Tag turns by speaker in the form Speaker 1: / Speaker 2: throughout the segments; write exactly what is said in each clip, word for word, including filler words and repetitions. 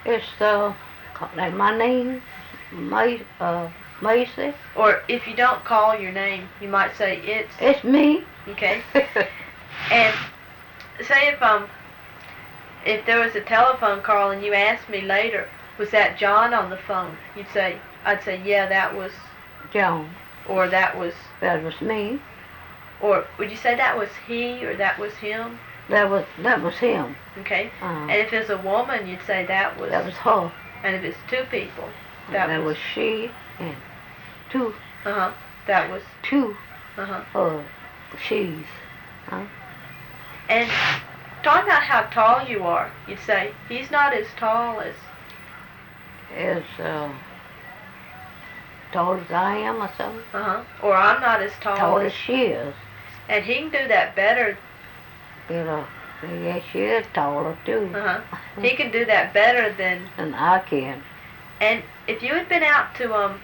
Speaker 1: It's uh, like my name, May, uh, Macy.
Speaker 2: Or if you don't call your name, you might say it's.
Speaker 1: It's me.
Speaker 2: Okay. And say if um if there was a telephone call and you asked me later, was that John on the phone? You'd say, I'd say, yeah, that was
Speaker 1: John.
Speaker 2: Or that was.
Speaker 1: That was me.
Speaker 2: Or would you say that was he or that was him?
Speaker 1: That was that was him.
Speaker 2: Okay.
Speaker 1: Uh,
Speaker 2: and if it's a woman, you'd say that was.
Speaker 1: That was her.
Speaker 2: And if it's two people,
Speaker 1: that,
Speaker 2: that
Speaker 1: was,
Speaker 2: was
Speaker 1: she and two.
Speaker 2: Uh huh. That was
Speaker 1: two.
Speaker 2: Uh huh.
Speaker 1: Uh, she's. Huh?
Speaker 2: And talking about how tall you are, you'd say he's not as tall as.
Speaker 1: As uh, tall as I am or something.
Speaker 2: Uh huh. Or I'm not as tall.
Speaker 1: Tall as she is.
Speaker 2: And he can do that better.
Speaker 1: Better. Yeah, she is taller too.
Speaker 2: Uh huh. He can do that better than.
Speaker 1: Than I can.
Speaker 2: And if you had been out to um.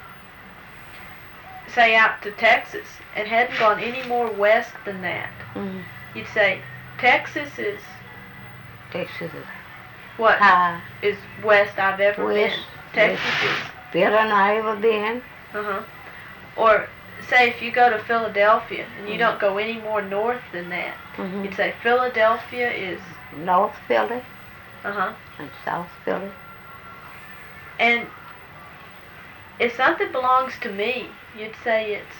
Speaker 2: say out to Texas and hadn't gone any more west than that,
Speaker 1: mm-hmm.
Speaker 2: you'd say Texas is.
Speaker 1: Texas is.
Speaker 2: What
Speaker 1: high.
Speaker 2: Is west I've ever
Speaker 1: west,
Speaker 2: been. Texas
Speaker 1: west.
Speaker 2: is.
Speaker 1: Better than I ever been.
Speaker 2: Uh huh. Or say if you go to Philadelphia and you
Speaker 1: mm-hmm.
Speaker 2: don't go any more north than that,
Speaker 1: mm-hmm.
Speaker 2: you'd say Philadelphia is.
Speaker 1: North Philly.
Speaker 2: Uh huh.
Speaker 1: And South Philly.
Speaker 2: And if something belongs to me, you'd say it's.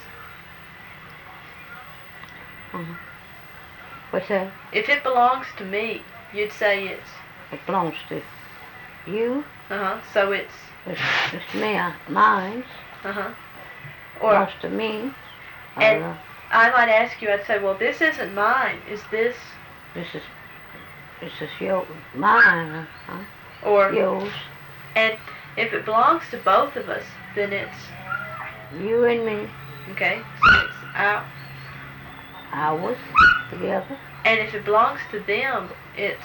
Speaker 1: Uh-huh. What's that?
Speaker 2: If it belongs to me, you'd say it's.
Speaker 1: It belongs to you.
Speaker 2: Uh huh. So it's.
Speaker 1: It's, it's me, mine.
Speaker 2: Uh huh. Or.
Speaker 1: Belongs to me.
Speaker 2: And
Speaker 1: uh,
Speaker 2: I might ask you. I'd say, well, this isn't mine. Is this?
Speaker 1: This is. This is your mine. Huh?
Speaker 2: Or.
Speaker 1: Yours.
Speaker 2: And if it belongs to both of us, then it's.
Speaker 1: You and me.
Speaker 2: Okay. So it's our.
Speaker 1: Ours. Together.
Speaker 2: And if it belongs to them, it's.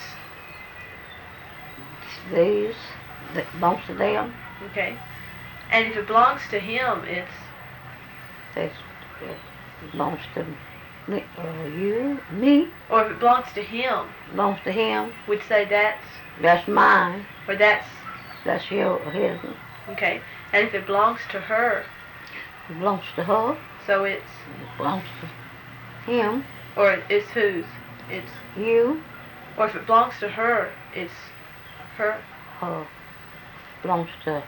Speaker 1: These. That belongs to them.
Speaker 2: Okay. And if it belongs to him, it's.
Speaker 1: It's, it belongs to me, uh, you, me.
Speaker 2: Or if it belongs to him.
Speaker 1: Belongs to him.
Speaker 2: We'd say that's.
Speaker 1: That's mine.
Speaker 2: Or that's.
Speaker 1: That's your, his.
Speaker 2: Okay. And if it belongs to her.
Speaker 1: It belongs to her.
Speaker 2: So it's.
Speaker 1: It belongs to him.
Speaker 2: Or it's whose? It's.
Speaker 1: You.
Speaker 2: Or if it belongs to her, it's her.
Speaker 1: Her. Belongs to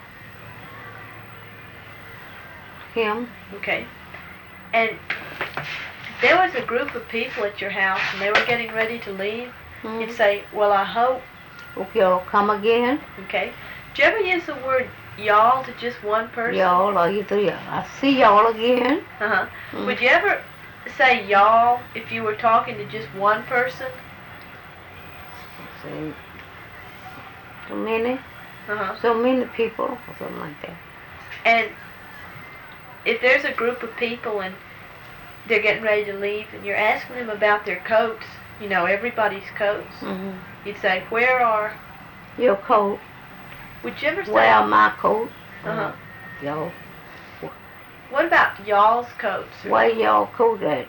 Speaker 1: him.
Speaker 2: Okay. And there was a group of people at your house and they were getting ready to leave. Mm-hmm. You'd say, well, I hope.
Speaker 1: Okay, I'll come again.
Speaker 2: Okay. Do you ever use the word y'all to just one person?
Speaker 1: Y'all, or either y'all. I see y'all again.
Speaker 2: Uh-huh.
Speaker 1: Mm-hmm.
Speaker 2: Would you ever say y'all if you were talking to just one person?
Speaker 1: Say, so many.
Speaker 2: Uh-huh.
Speaker 1: So many people, or something like that.
Speaker 2: And if there's a group of people and they're getting ready to leave and you're asking them about their coats, you know, everybody's coats,
Speaker 1: mm-hmm.
Speaker 2: you'd say, where are...
Speaker 1: Your coat.
Speaker 2: Would you ever say...
Speaker 1: Where are my coat?
Speaker 2: Uh-huh.
Speaker 1: Uh, y'all.
Speaker 2: What about y'all's coats?
Speaker 1: Where y'all coat at?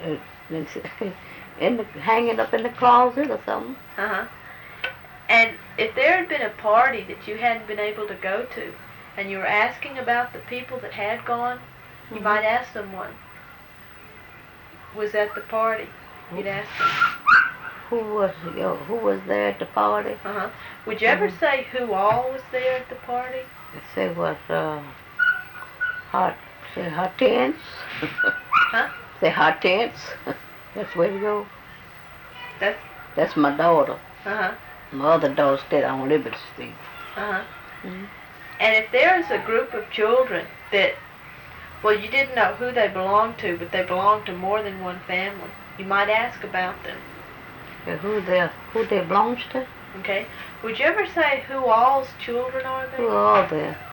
Speaker 1: In the, hanging up in the closet or something?
Speaker 2: Uh-huh. And if there had been a party that you hadn't been able to go to, and you were asking about the people that had gone, you mm-hmm. might ask someone, was at the party? You'd ask them.
Speaker 1: Who was yo, who was there at the party?
Speaker 2: Uh-huh. Would you ever
Speaker 1: mm-hmm.
Speaker 2: say who all was there at the party?
Speaker 1: Say was uh, hot, say Hortense.
Speaker 2: Huh?
Speaker 1: Say Hortense. That's where to go.
Speaker 2: That's?
Speaker 1: That's my daughter.
Speaker 2: Uh-huh.
Speaker 1: My other daughter stayed on Liberty Street.
Speaker 2: Uh-huh.
Speaker 1: Mm-hmm.
Speaker 2: And if there is a group of children that, well, you didn't know who they belonged to, but they belonged to more than one family, you might ask about them.
Speaker 1: Yeah, who they who they belongs to?
Speaker 2: Okay. Would you ever say who all's children are they?
Speaker 1: Who are they?